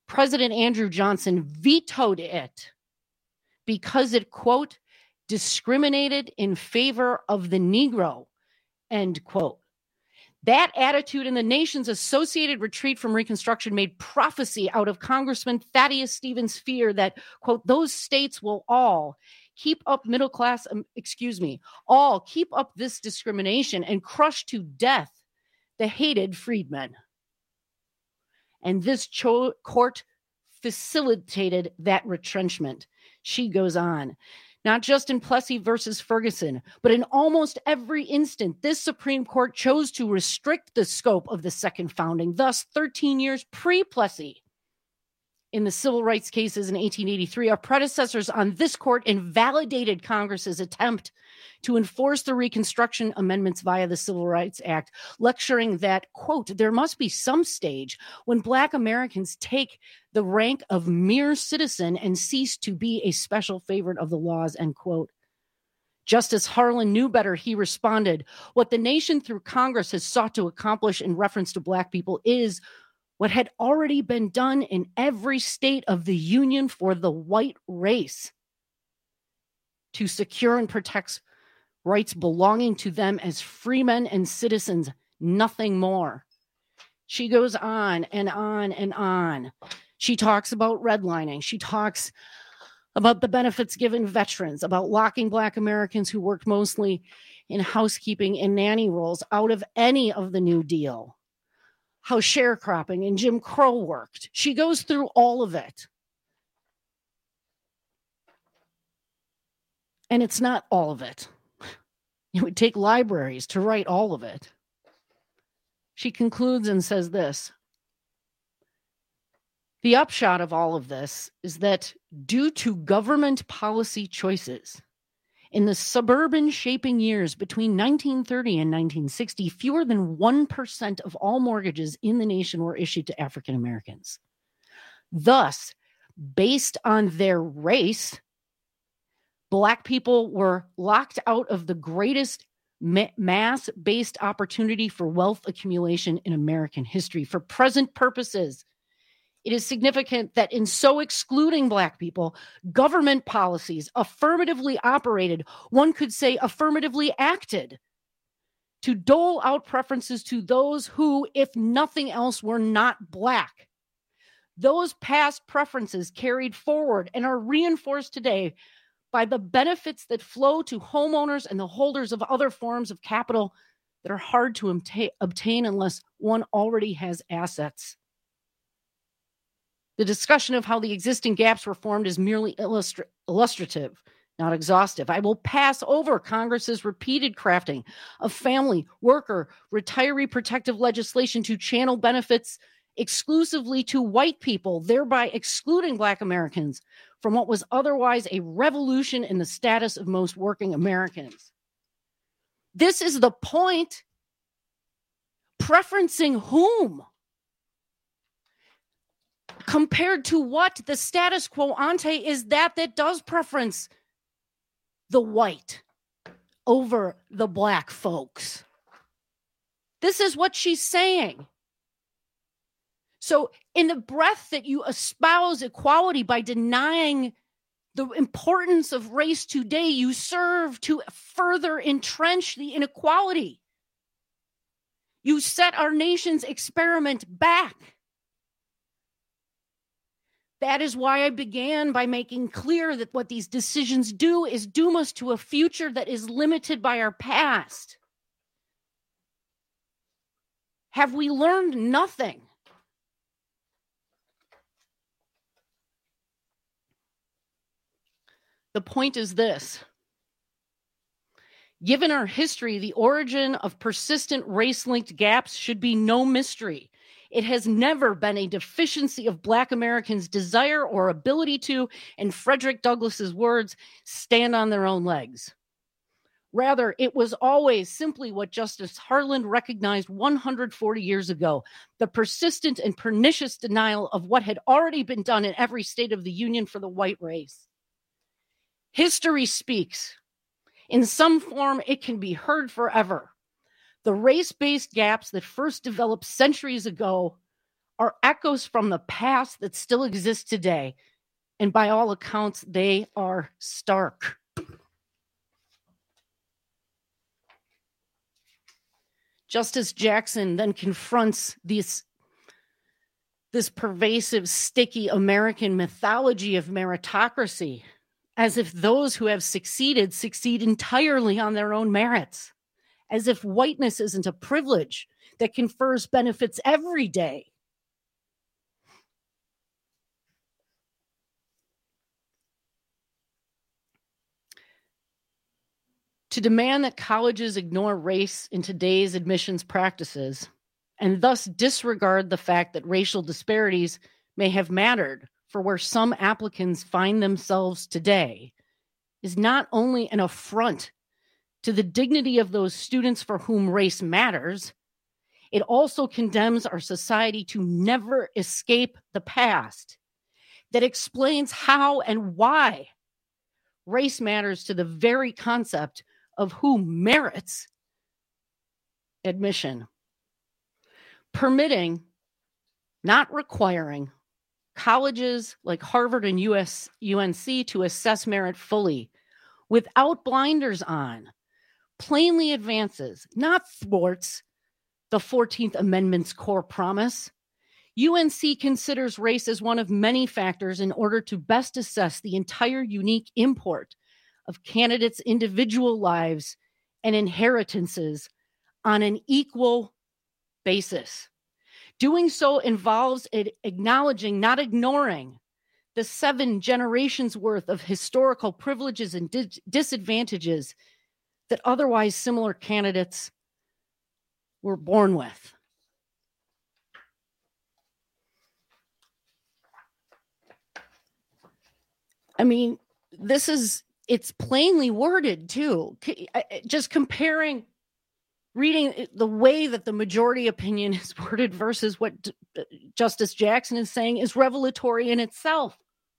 President Andrew Johnson vetoed it because it, quote, discriminated in favor of the Negro, end quote. That attitude in the nation's associated retreat from Reconstruction made prophecy out of Congressman Thaddeus Stevens' fear that, quote, those states will all keep up middle class, um, excuse me, all keep up this discrimination and crush to death the hated freedmen. And this cho- court facilitated that retrenchment. She goes on. Not just in Plessy versus Ferguson, but in almost every instant, this Supreme Court chose to restrict the scope of the second founding, thus thirteen years pre-Plessy. In the civil rights cases in eighteen eighty-three, our predecessors on this court invalidated Congress's attempt to enforce the Reconstruction Amendments via the Civil Rights Act, lecturing that, quote, there must be some stage when Black Americans take the rank of mere citizen and cease to be a special favorite of the laws, end quote. Justice Harlan knew better. He responded, what the nation through Congress has sought to accomplish in reference to Black people is what had already been done in every state of the Union for the white race, to secure and protect rights belonging to them as freemen and citizens, nothing more. She goes on and on and on. She talks about redlining. She talks about the benefits given veterans, about locking Black Americans who worked mostly in housekeeping and nanny roles out of any of the New Deal, how sharecropping and Jim Crow worked. She goes through all of it. And it's not all of it. It would take libraries to write all of it. She concludes and says this. The upshot of all of this is that due to government policy choices, in the suburban shaping years between nineteen thirty and nineteen sixty, fewer than one percent of all mortgages in the nation were issued to African Americans. Thus, based on their race, Black people were locked out of the greatest ma- mass-based opportunity for wealth accumulation in American history. For present purposes, it is significant that in so excluding Black people, government policies affirmatively operated, one could say affirmatively acted, to dole out preferences to those who, if nothing else, were not Black. Those past preferences carried forward and are reinforced today by the benefits that flow to homeowners and the holders of other forms of capital that are hard to obta- obtain unless one already has assets. The discussion of how the existing gaps were formed is merely illustra- illustrative, not exhaustive. I will pass over Congress's repeated crafting of family, worker, retiree protective legislation to channel benefits exclusively to white people, thereby excluding Black Americans from what was otherwise a revolution in the status of most working Americans. This is the point. Preferencing whom? Compared to what? The status quo ante is that that does preference the white over the Black folks. This is what she's saying. So in the breath that you espouse equality by denying the importance of race today, you serve to further entrench the inequality. You set our nation's experiment back. That is why I began by making clear that what these decisions do is doom us to a future that is limited by our past. Have we learned nothing? The point is this. Given our history, the origin of persistent race-linked gaps should be no mystery. It has never been a deficiency of Black Americans' desire or ability to, in Frederick Douglass's words, stand on their own legs. Rather, it was always simply what Justice Harlan recognized one hundred forty years ago, the persistent and pernicious denial of what had already been done in every state of the Union for the white race. History speaks. In some form, it can be heard forever. The race-based gaps that first developed centuries ago are echoes from the past that still exist today. And by all accounts, they are stark. Justice Jackson then confronts this, this pervasive, sticky American mythology of meritocracy, as if those who have succeeded succeed entirely on their own merits, as if whiteness isn't a privilege that confers benefits every day. To demand that colleges ignore race in today's admissions practices and thus disregard the fact that racial disparities may have mattered for where some applicants find themselves today is not only an affront to the dignity of those students for whom race matters, it also condemns our society to never escape the past that explains how and why race matters to the very concept of who merits admission. Permitting, not requiring, colleges like Harvard and U S U N C to assess merit fully without blinders on plainly advances, not thwarts, the fourteenth Amendment's core promise. U N C considers race as one of many factors in order to best assess the entire unique import of candidates' individual lives and inheritances on an equal basis. Doing so involves it acknowledging, not ignoring, the seven generations worth of historical privileges and dis- disadvantages that otherwise similar candidates were born with. I mean, this is, it's plainly worded too. Just comparing, reading the way that the majority opinion is worded versus what D- Justice Jackson is saying is revelatory in itself.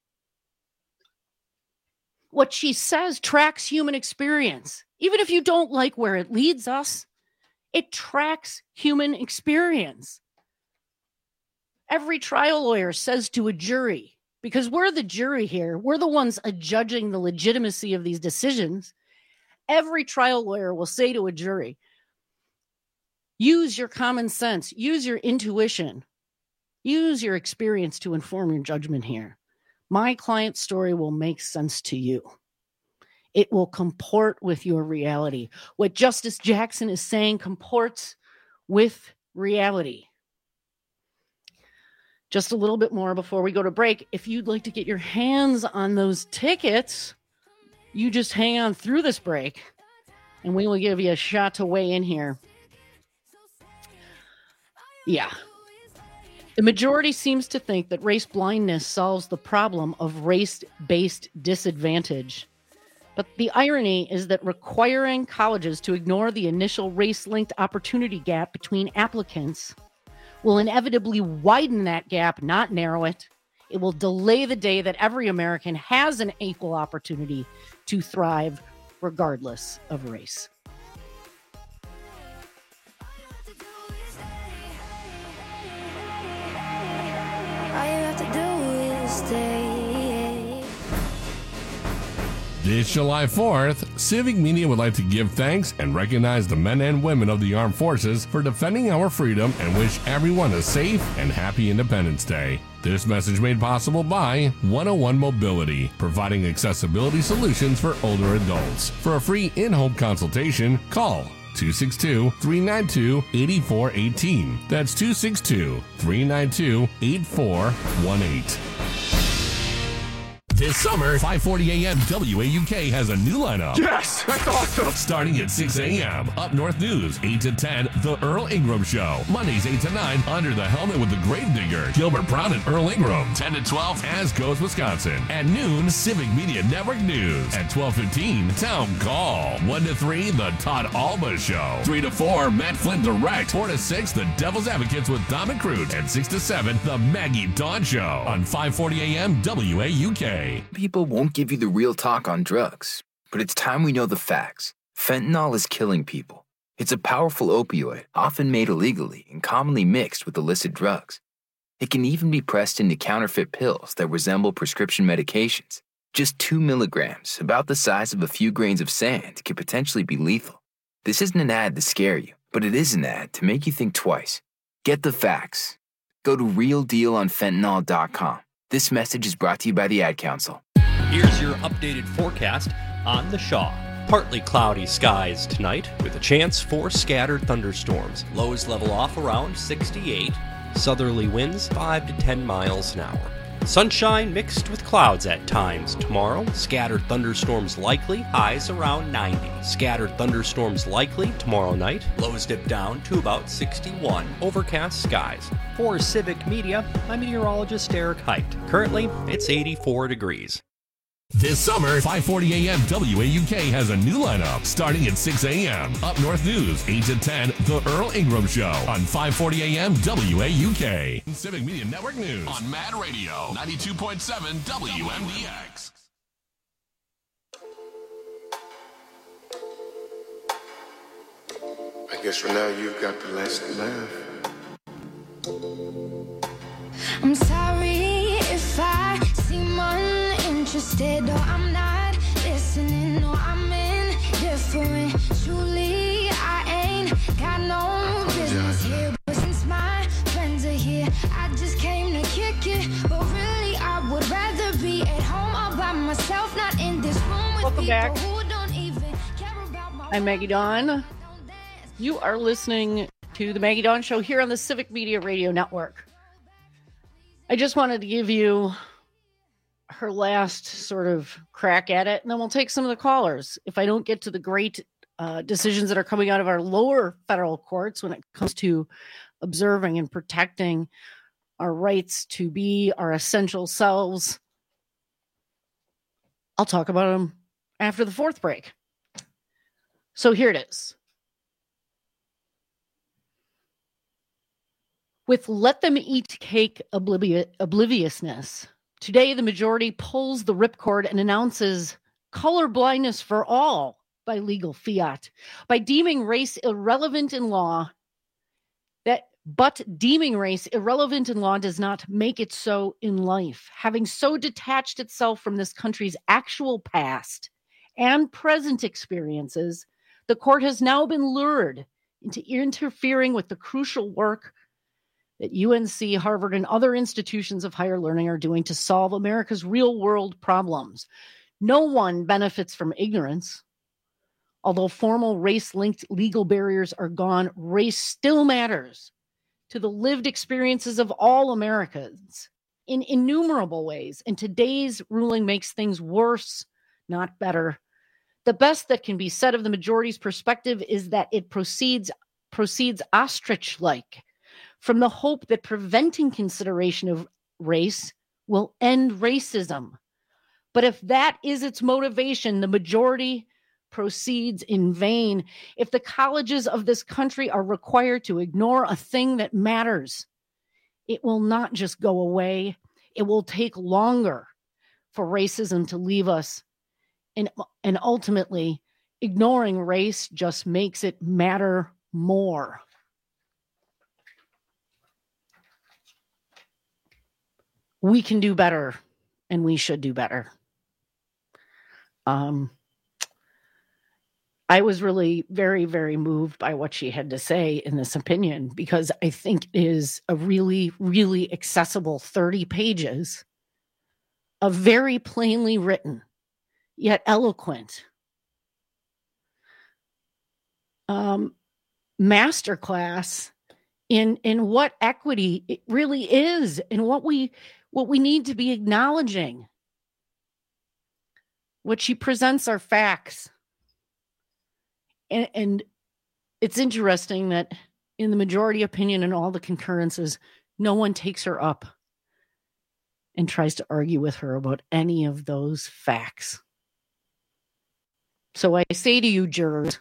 What she says tracks human experience. Even if you don't like where it leads us, it tracks human experience. Every trial lawyer says to a jury, because we're the jury here, we're the ones adjudging the legitimacy of these decisions. Every trial lawyer will say to a jury, use your common sense, use your intuition, use your experience to inform your judgment here. My client's story will make sense to you. It will comport with your reality. What Justice Jackson is saying comports with reality. Just a little bit more before we go to break. If you'd like to get your hands on those tickets, you just hang on through this break, and we will give you a shot to weigh in here. Yeah. The majority seems to think that race blindness solves the problem of race-based disadvantage. But the irony is that requiring colleges to ignore the initial race-linked opportunity gap between applicants will inevitably widen that gap, not narrow it. It will delay the day that every American has an equal opportunity to thrive regardless of race. All you have to do is stay. This July fourth, Civic Media would like to give thanks and recognize the men and women of the armed forces for defending our freedom and wish everyone a safe and happy Independence Day. This message made possible by one oh one Mobility, providing accessibility solutions for older adults. For a free in-home consultation, call two six two, three nine two, eight four one eight. That's two six two, three nine two, eight four one eight. This summer, five forty a.m. W A U K has a new lineup. Yes, that's awesome. Starting at six a.m. Up North News, eight to ten, The Earl Ingram Show. Mondays, eight to nine, Under the Helmet with the Gravedigger. Gilbert Brown and Earl Ingram. ten to twelve, As Goes Wisconsin. At noon, Civic Media Network News. At twelve fifteen, Town Call. one to three, The Todd Alba Show. three to four, Matt Flynn Direct. four to six, The Devil's Advocates with Dom and Crute. And six to seven, The Maggie Dawn Show. On five forty a.m. W A U K. People won't give you the real talk on drugs, but it's time we know the facts. Fentanyl is killing people. It's a powerful opioid, often made illegally and commonly mixed with illicit drugs. It can even be pressed into counterfeit pills that resemble prescription medications. Just two milligrams, about the size of a few grains of sand, could potentially be lethal. This isn't an ad to scare you, but it is an ad to make you think twice. Get the facts. Go to real deal on fentanyl dot com. This message is brought to you by the Ad Council. Here's your updated forecast on the Shaw. Partly cloudy skies tonight with a chance for scattered thunderstorms. Lows level off around sixty-eight. Southerly winds five to ten miles an hour. Sunshine mixed with clouds at times tomorrow. Scattered thunderstorms likely. Highs around ninety. Scattered thunderstorms likely tomorrow night. Lows dip down to about sixty-one. Overcast skies. For Civic Media, I'm meteorologist Eric Height. Currently, it's eighty-four degrees. This summer, five forty a.m. W A U K has a new lineup starting at six a.m. Up North News, eight to ten, The Earl Ingram Show on five forty a.m. W A U K. Civic Media Network News on Mad Radio, ninety-two point seven W M D X. I guess for now you've got the last laugh. I'm sorry if I seem uninterested or I'm not listening or I'm indifferent. Truly, I ain't got no business here, but since my friends are here, I just came to kick it. But really, I would rather be at home all by myself, not in this room with Welcome people back. who don't even care about my. I'm Maggie Dawn. You are listening to the Maggie Dawn Show here on the Civic Media Radio Network. I just wanted to give you her last sort of crack at it, and then we'll take some of the callers. If I don't get to the great uh, decisions that are coming out of our lower federal courts when it comes to observing and protecting our rights to be our essential selves, I'll talk about them after the fourth break. So here it is. With Let Them Eat Cake oblivious, obliviousness, today the majority pulls the ripcord and announces color blindness for all by legal fiat, by deeming race irrelevant in law. That, but deeming race irrelevant in law does not make it so in life. Having so detached itself from this country's actual past and present experiences, the court has now been lured into interfering with the crucial work that U N C, Harvard, and other institutions of higher learning are doing to solve America's real-world problems. No one benefits from ignorance. Although formal race-linked legal barriers are gone, race still matters to the lived experiences of all Americans in innumerable ways, and today's ruling makes things worse, not better. The best that can be said of the majority's perspective is that it proceeds, proceeds ostrich-like, from the hope that preventing consideration of race will end racism. But if that is its motivation, the majority proceeds in vain. If the colleges of this country are required to ignore a thing that matters, it will not just go away. It will take longer for racism to leave us. And, and ultimately, ignoring race just makes it matter more. We can do better, and we should do better. Um, I was really very, very moved by what she had to say in this opinion, because I think it is a really, really accessible thirty pages of very plainly written, yet eloquent um, masterclass in, in what equity it really is and what we What we need to be acknowledging. What she presents are facts. And, and it's interesting that in the majority opinion and all the concurrences, no one takes her up and tries to argue with her about any of those facts. So I say to you, jurors,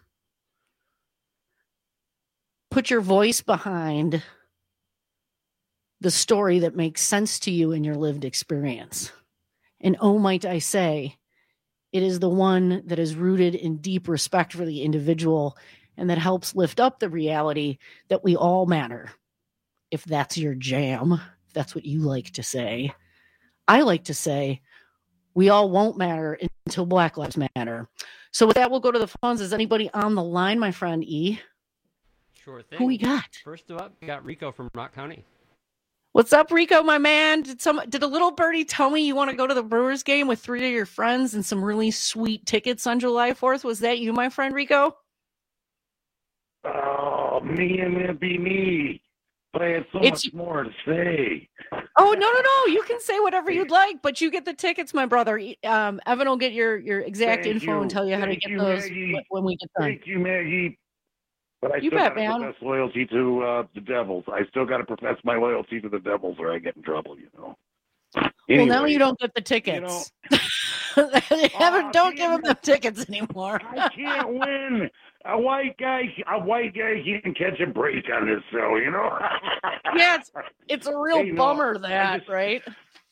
put your voice behind the story that makes sense to you in your lived experience. And oh, might I say, it is the one that is rooted in deep respect for the individual and that helps lift up the reality that we all matter. If that's your jam, if that's what you like to say. I like to say we all won't matter until Black Lives Matter. So with that, we'll go to the phones. Is anybody on the line, my friend E? Sure thing. Who we got? First up, we got Rico from Rock County. What's up, Rico, my man? Did some did a little birdie tell me you want to go to the Brewers game with three of your friends and some really sweet tickets on July fourth? Was that you, my friend Rico? Oh, me and it be me. But I had so It's- much more to say. Oh, no, no, no. You can say whatever you'd like, but you get the tickets, my brother. Um, Evan will get your, your exact Thank info you. and tell you how to Thank get you, those Maggie. wh- when we get done. Thank you, Maggie. But I You still bet, got to man. profess loyalty to uh, the Devils. I still got to profess my loyalty to the Devils or I get in trouble, you know. Well, now Anyway, you don't get the tickets. Evan, don't give him the tickets anymore. I can't win. A white guy, a white guy can't catch a break on this show, you know. Yeah, it's, it's a real Hey, no, bummer, I that, just- right?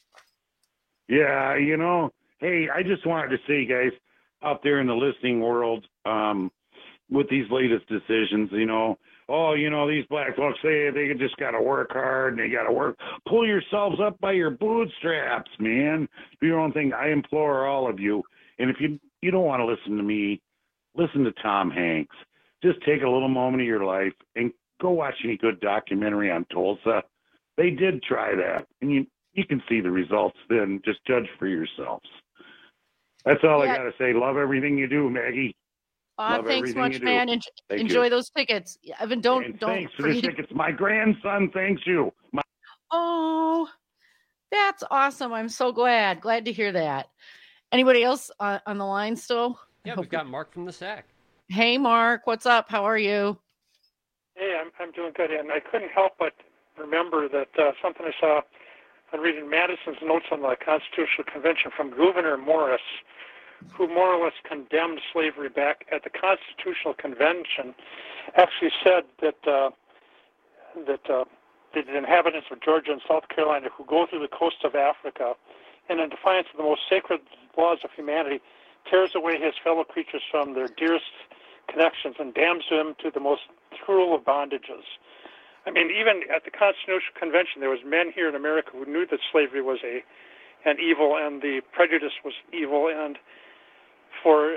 Yeah, you know, hey, I just wanted to say, guys, out there in the listening world, um, with these latest decisions, you know, oh, you know, these black folks say they just got to work hard and they got to work. Pull yourselves up by your bootstraps, man. Do your own thing. I implore all of you. And if you you don't want to listen to me, listen to Tom Hanks. Just take a little moment of your life and go watch any good documentary on Tulsa. They did try that, and you you can see the results then. Just judge for yourselves. That's all Yeah. I got to say. Love everything you do, Maggie. Uh, Love thanks everything much, you do. man. En- Thank enjoy you. those tickets. Evan, don't And don't thanks for the forget. tickets. My grandson thanks you. My- Oh, that's awesome. I'm so glad. Glad to hear that. Anybody else uh, on the line still? Yeah, we've got Mark from the Sack. Hey, Mark. What's up? How are you? Hey, I'm I'm doing good, and I couldn't help but remember that uh, something I saw on reading Madison's notes on the Constitutional Convention from Gouverneur Morris, who more or less condemned slavery back at the Constitutional Convention, actually said that uh, that uh, the inhabitants of Georgia and South Carolina who go through the coast of Africa, and in defiance of the most sacred laws of humanity, tears away his fellow creatures from their dearest connections and damns them to the most cruel of bondages. I mean, even at the Constitutional Convention, there was men here in America who knew that slavery was a an evil and the prejudice was evil. And for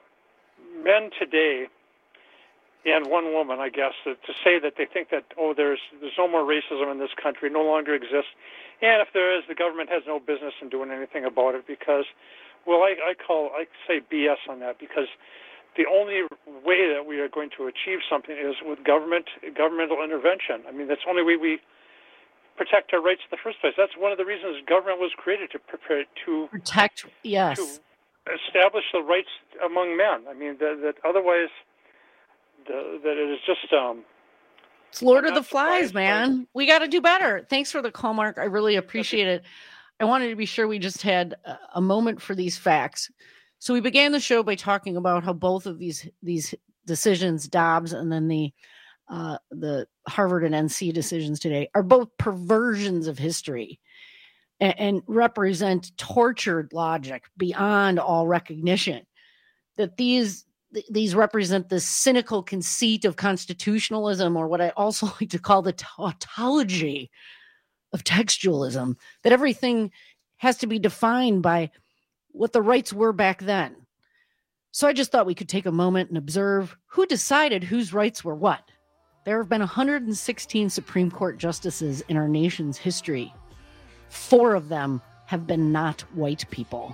men today, and one woman, I guess, to, to say that they think that, oh, there's there's no more racism in this country, no longer exists, and if there is, the government has no business in doing anything about it because, well, I, I call, I say B S on that because the only way that we are going to achieve something is with government, governmental intervention. I mean, that's the only way we protect our rights in the first place. That's one of the reasons government was created, to prepare to Protect, yes. to establish the rights among men. I mean, that, that otherwise, the, that it is just um, It's Lord of the Flies, man. We got to do better. Thanks for the call, Mark. I really appreciate it. I wanted to be sure we just had a- a moment for these facts. So we began the show by talking about how both of these these decisions, Dobbs and then the uh, the Harvard and N C decisions today, are both perversions of history and, and represent tortured logic beyond all recognition. That these th- these represent the cynical conceit of constitutionalism, or what I also like to call the tautology of textualism, that everything has to be defined by what the rights were back then. So I just thought we could take a moment and observe who decided whose rights were what. There have been one hundred sixteen Supreme Court justices in our nation's history. Four of them have been not white people.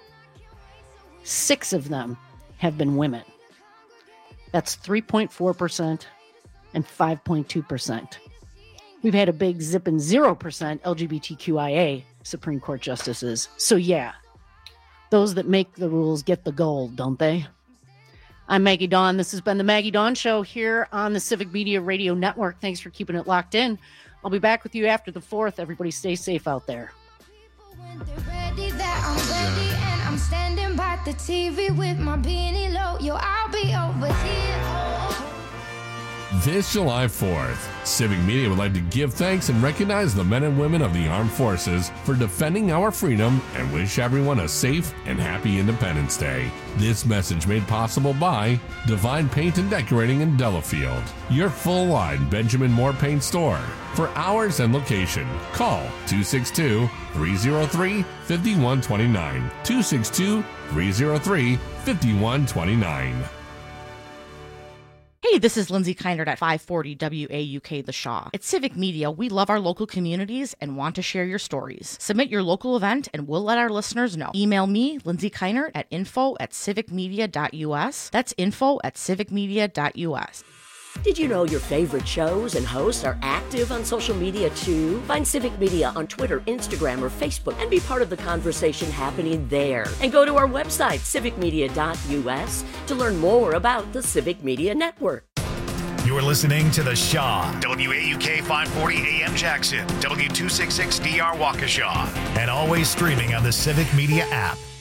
Six of them have been women. That's three point four percent and five point two percent. We've had a big zipping zero percent L G B T Q I A Supreme Court justices. So yeah, those that make the rules get the gold, don't they? I'm Maggie Dawn. This has been the Maggie Dawn Show here on the Civic Media Radio Network. Thanks for keeping it locked in. I'll be back with you after the fourth. Everybody stay safe out there. Ready that I'm ready and I'm standing by the T V with my beanie low. Yo, I'll be over here. This July fourth, Civic Media would like to give thanks and recognize the men and women of the armed forces for defending our freedom and wish everyone a safe and happy Independence Day. This message made possible by Divine Paint and Decorating in Delafield, your full-line Benjamin Moore Paint store. For hours and location, call two six two, three oh three, five one two nine, two six two, three oh three, five one two nine. Hey, this is Lindsay Keinert at five forty W A U K The Shaw. At Civic Media, we love our local communities and want to share your stories. Submit your local event and we'll let our listeners know. Email me, Lindsay Keinert, at info at civicmedia dot U S. That's info at civicmedia dot U S. Did you know your favorite shows and hosts are active on social media too? Find Civic Media on Twitter, Instagram, or Facebook and be part of the conversation happening there. And go to our website, civic media dot U S, to learn more about the Civic Media Network. You're listening to The Shaw, W A U K five forty A M Jackson, W two sixty-six D R Waukesha, and always streaming on the Civic Media app.